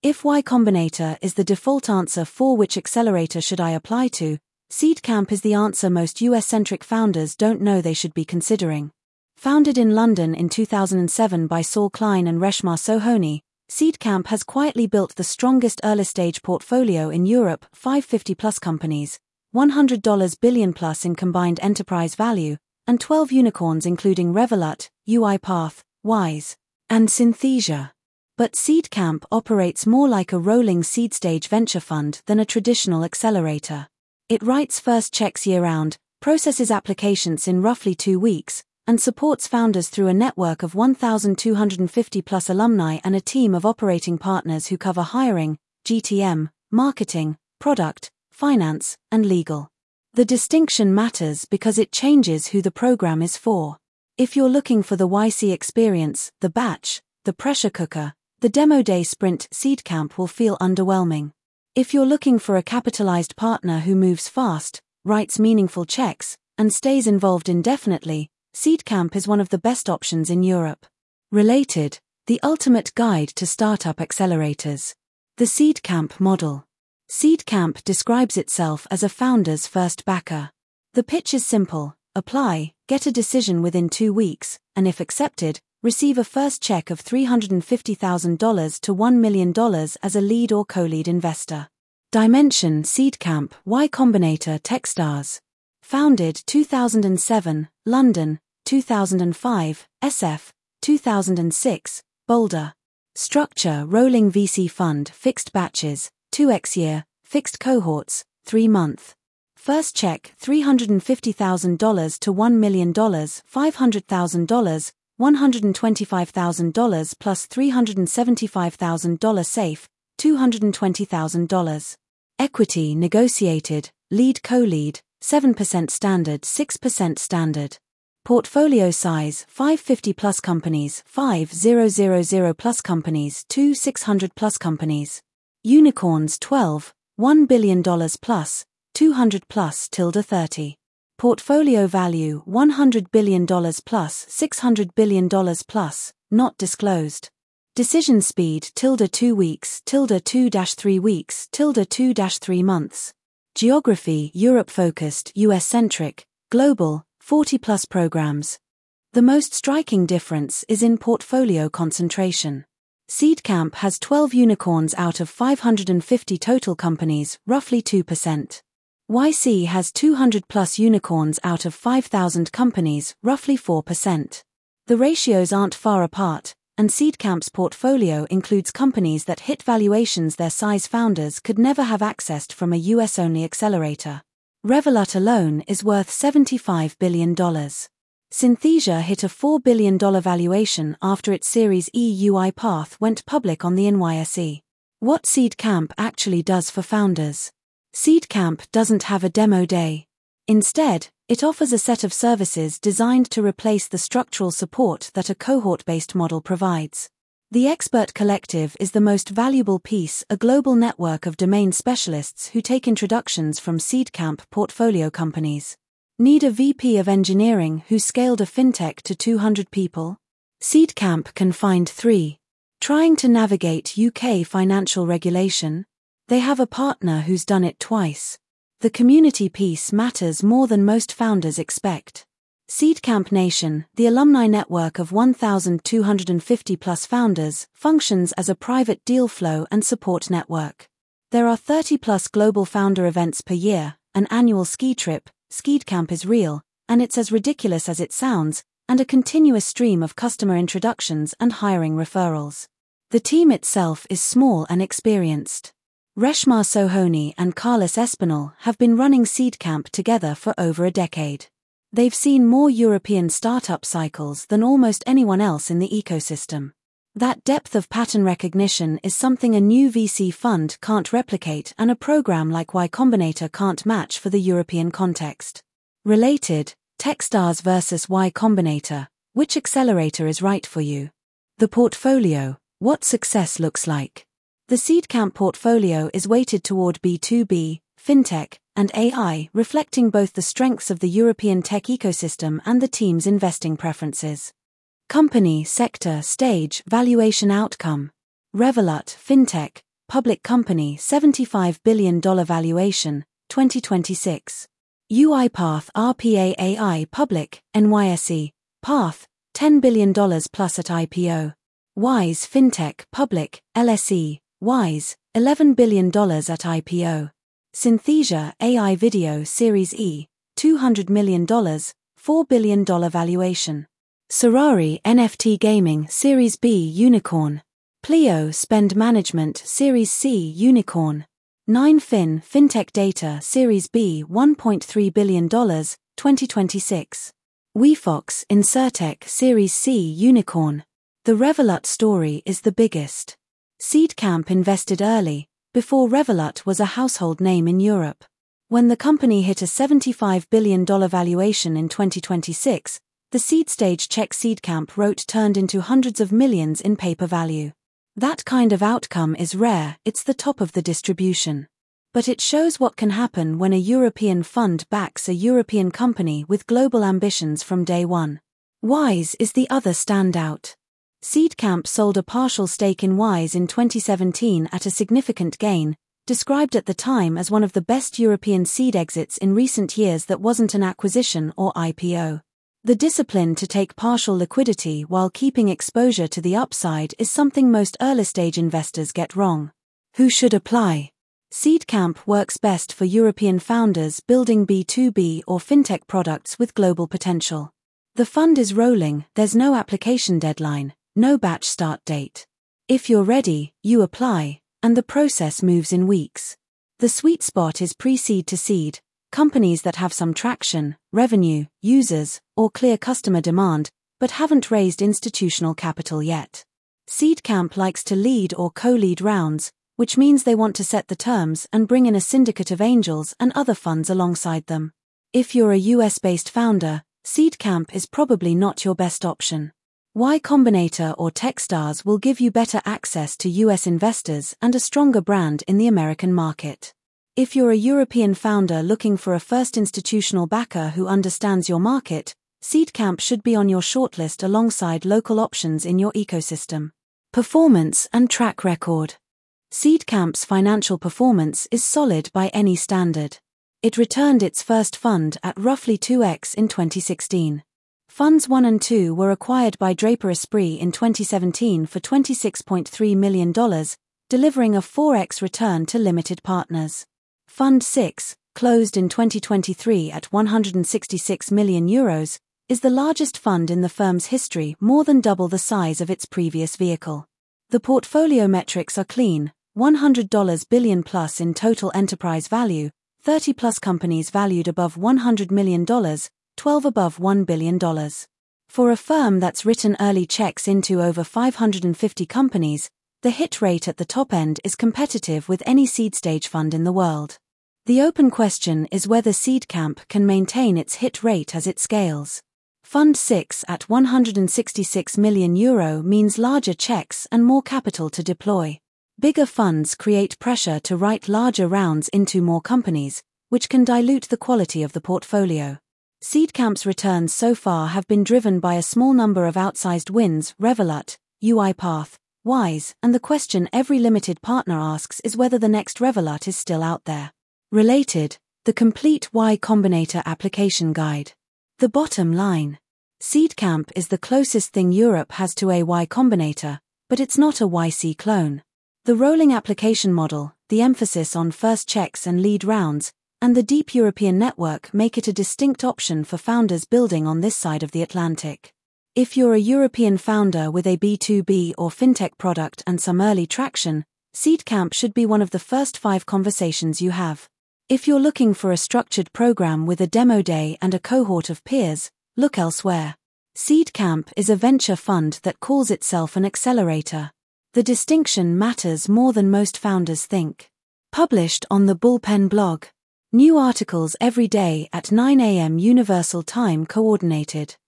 If Y Combinator is the default answer for which accelerator should I apply to, Seedcamp is the answer most US-centric founders don't know they should be considering. Founded in London in 2007 by Saul Klein and Reshma Sohoni, Seedcamp has quietly built the strongest early-stage portfolio in Europe, 550-plus companies, $100 billion plus in combined enterprise value, and 12 unicorns including Revolut, UiPath, Wise, and Synthesia. But Seedcamp operates more like a rolling seed-stage venture fund than a traditional accelerator. It writes first checks year-round, processes applications in roughly 2 weeks, and supports founders through a network of 1,250-plus alumni and a team of operating partners who cover hiring, GTM, marketing, product, finance, and legal. The distinction matters because it changes who the program is for. If you're looking for the YC experience, the batch, the pressure cooker, the demo day sprint, Seedcamp will feel underwhelming. If you're looking for a capitalized partner who moves fast, writes meaningful checks, and stays involved indefinitely, Seedcamp is one of the best options in Europe. Related, the ultimate guide to startup accelerators. The Seedcamp model. Seedcamp describes itself as a founder's first backer. The pitch is simple: apply, get a decision within 2 weeks, and if accepted, receive a first check of $350,000 to $1 million as a lead or co-lead investor. Dimension: Seedcamp, Y Combinator, Techstars. Founded 2007, London, 2005, SF, 2006, Boulder. Structure: rolling VC fund, fixed batches, 2x year, fixed cohorts, 3 month. First check $350,000 to $1 million, $500,000, $125,000 plus $375,000 safe, $220,000. Equity negotiated, lead co-lead, 7% standard, 6% standard. Portfolio size: 550 plus companies, 5000 plus companies, 600 plus companies. Unicorns: 12, $1 billion plus, 200 plus tilde 30. Portfolio value: $100 billion plus, $600 billion plus, not disclosed. Decision speed: tilde 2 weeks, tilde 2-3 weeks, tilde 2-3 months. Geography: Europe-focused, US-centric, global, 40-plus programs. The most striking difference is in portfolio concentration. Seedcamp has 12 unicorns out of 550 total companies, roughly 2%. YC has 200-plus unicorns out of 5,000 companies, roughly 4%. The ratios aren't far apart, and Seedcamp's portfolio includes companies that hit valuations their size founders could never have accessed from a US-only accelerator. Revolut alone is worth $75 billion. Synthesia hit a $4 billion valuation after its Series E. UiPath went public on the NYSE. What Seedcamp actually does for founders. Seedcamp doesn't have a demo day. Instead, it offers a set of services designed to replace the structural support that a cohort-based model provides. The Expert Collective is the most valuable piece, a global network of domain specialists who take introductions from Seedcamp portfolio companies. Need a VP of engineering who scaled a fintech to 200 people? Seedcamp can find 3. Trying to navigate UK financial regulation? They have a partner who's done it twice. The community piece matters more than most founders expect. Seedcamp Nation, the alumni network of 1,250-plus founders, functions as a private deal flow and support network. There are 30-plus global founder events per year, an annual ski trip, Seedcamp is real, and it's as ridiculous as it sounds, and a continuous stream of customer introductions and hiring referrals. The team itself is small and experienced. Reshma Sohoni and Carlos Espinal have been running Seedcamp together for over a decade. They've seen more European startup cycles than almost anyone else in the ecosystem. That depth of pattern recognition is something a new VC fund can't replicate and a program like Y Combinator can't match for the European context. Related, Techstars versus Y Combinator, which accelerator is right for you? The portfolio, what success looks like. The Seedcamp portfolio is weighted toward B2B, fintech, and AI, reflecting both the strengths of the European tech ecosystem and the team's investing preferences. Company, sector, stage, valuation outcome. Revolut, fintech, public company $75 billion valuation, 2026. UiPath RPAAI public, NYSE, Path, $10 billion plus at IPO. Wise Fintech public, LSE, Wise, $11 billion at IPO. Synthesia AI Video Series E, $200 million, $4 billion valuation. Sorari NFT Gaming Series B Unicorn. Pleo Spend Management Series C Unicorn. 9fin Fintech Data Series B $1.3 billion, 2026. WeFox Insurtech Series C Unicorn. The Revolut story is the biggest. Seedcamp invested early, before Revolut was a household name in Europe. When the company hit a $75 billion valuation in 2026, the seed stage check Seedcamp wrote turned into hundreds of millions in paper value. That kind of outcome is rare, it's the top of the distribution. But it shows what can happen when a European fund backs a European company with global ambitions from day one. Wise is the other standout. Seedcamp sold a partial stake in Wise in 2017 at a significant gain, described at the time as one of the best European seed exits in recent years that wasn't an acquisition or IPO. The discipline to take partial liquidity while keeping exposure to the upside is something most early-stage investors get wrong. Who should apply? Seedcamp works best for European founders building B2B or fintech products with global potential. The fund is rolling, there's no application deadline, no batch start date. If you're ready, you apply, and the process moves in weeks. The sweet spot is pre-seed to seed. Companies that have some traction, revenue, users, or clear customer demand, but haven't raised institutional capital yet. Seedcamp likes to lead or co-lead rounds, which means they want to set the terms and bring in a syndicate of angels and other funds alongside them. If you're a US-based founder, Seedcamp is probably not your best option. Y Combinator or Techstars will give you better access to US investors and a stronger brand in the American market. If you're a European founder looking for a first institutional backer who understands your market, Seedcamp should be on your shortlist alongside local options in your ecosystem. Performance and track record. Seedcamp's financial performance is solid by any standard. It returned its first fund at roughly 2x in 2016. Funds 1 and 2 were acquired by Draper Esprit in 2017 for $26.3 million, delivering a 4x return to limited partners. Fund 6, closed in 2023 at €166 million, is the largest fund in the firm's history, more than double the size of its previous vehicle. The portfolio metrics are clean, $100 billion plus in total enterprise value, 30 plus companies valued above $100 million, 12 above $1 billion. For a firm that's written early checks into over 550 companies, the hit rate at the top end is competitive with any seed stage fund in the world. The open question is whether Seedcamp can maintain its hit rate as it scales. Fund 6 at €166 million means larger checks and more capital to deploy. Bigger funds create pressure to write larger rounds into more companies, which can dilute the quality of the portfolio. Seedcamp's returns so far have been driven by a small number of outsized wins: Revolut, UiPath, Wise, and the question every limited partner asks is whether the next Revolut is still out there. Related, the complete Y Combinator application guide. The bottom line. Seedcamp is the closest thing Europe has to a Y Combinator, but it's not a YC clone. The rolling application model, the emphasis on first checks and lead rounds, and the deep European network make it a distinct option for founders building on this side of the Atlantic. If you're a European founder with a B2B or fintech product and some early traction, Seedcamp should be one of the first 5 conversations you have. If you're looking for a structured program with a demo day and a cohort of peers, look elsewhere. Seedcamp is a venture fund that calls itself an accelerator. The distinction matters more than most founders think. Published on the Bullpen blog. New articles every day at 9 a.m. Universal Time Coordinated.